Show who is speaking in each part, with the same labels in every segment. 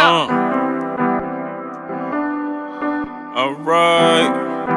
Speaker 1: Alright.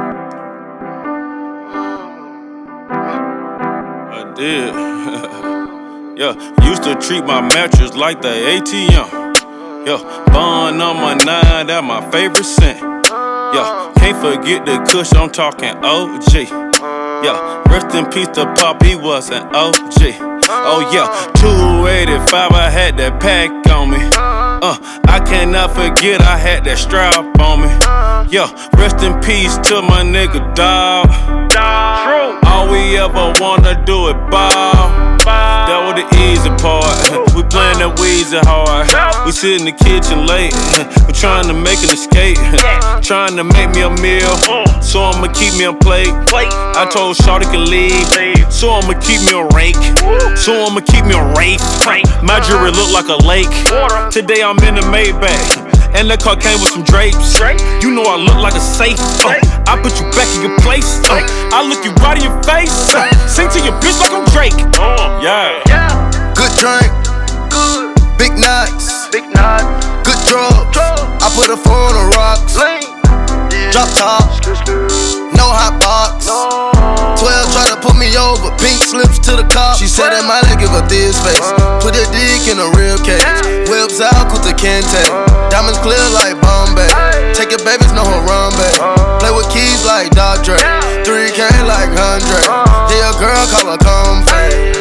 Speaker 1: I did. Yeah, used to treat my mattress like the ATM. Yeah, bun number 9, that my favorite scent. Yeah, can't forget the kush, I'm talking OG. Yeah, rest in peace to Pop, he was an OG. Oh yeah, 285, I had that pack on me. I cannot forget I had that strap on me. Yeah, rest in peace to my nigga dog. All we ever wanna do is ball. That was the easy part. We playing that Weezy hard. We sit in the kitchen late. We trying to make an escape. Trying to make me a meal, so I'ma keep me a plate. I told Shawty could leave, so I'ma keep me a rake. So I'ma keep me a rake. My jewelry look like a lake. Today I'm in the Maybach, and the car came with some drapes. You know I look like a safe. I put you back in your place. I look you right in your face. Sing to your bitch like I'm Drake. Yeah.
Speaker 2: Good drink, good. Big nuts, good drugs. I put a 4 on the rocks. Drop top, no hot box. 12 try to put me over, pink slips to the cop. She said that might give her this face. Put that dick in a real cage. Whips out, Kuta Kente. Diamonds clear like Bombay. Take your babies, no Harambe. Play with keys like Dr. 3K like 100. Yeah, a girl call her comfy.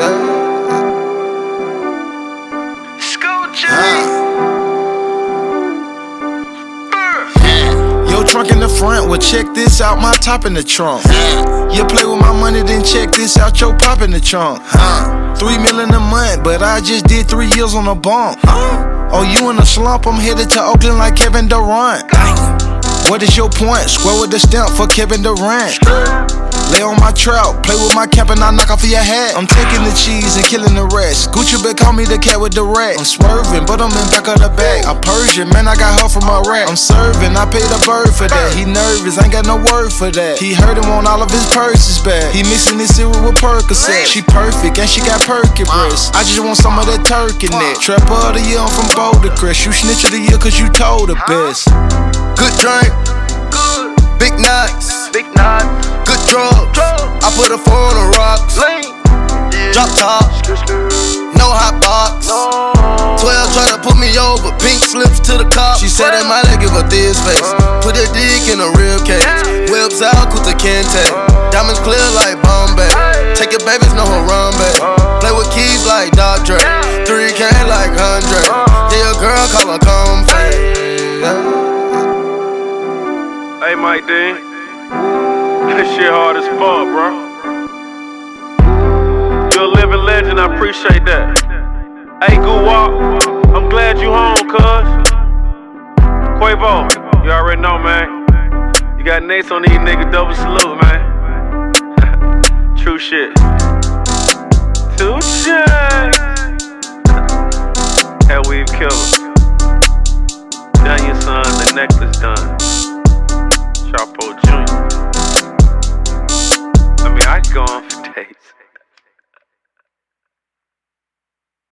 Speaker 3: Yo, trunk in the front, well check this out, my top in the trunk. You play with my money, then check this out, your pop in the trunk. 3 million a month, but I just did 3 years on a bump. Oh, you in a slump, I'm headed to Oakland like Kevin Durant. What is your point? Square with the stamp for Kevin Durant. Lay on my trout, play with my cap and I knock off of your hat. I'm taking the cheese and killing the rest. Gucci bet call me the cat with the rat. I'm swerving, but I'm in back of the bag. A Persian, man, I got her from Iraq. I'm serving, I paid a bird for that. He nervous, ain't got no word for that. He heard him on all of his purses back. He mixing his cereal with Percocet. She perfect and she got perky breasts. I just want some of that turkey neck. Trapper of the year, I'm from Boulder Crest. You snitch of the year cause you told the best.
Speaker 2: Good drink, good. Big nuts, good drugs. I put a 4 on the rocks. Drop top, no hot box. 12 try to put me over, pink slips to the cop. She said that might give her this face. Put that dick in a real cage. Whips out, Kuta Kente. Diamonds clear like Bombay. Take your babies, no Harambe. Play with keys like Dr. 3K like 100. Yeah, a girl call her comfy.
Speaker 1: Hey, Mike Dean. This shit hard as fuck, bro. You're a living legend, I appreciate that. Hey, Guwap, I'm glad you home, cuz. Quavo, you already know, man. You got Nates on these niggas, double salute, man. True shit. Touche. Hell, we've killed. Done your son, the necklace done.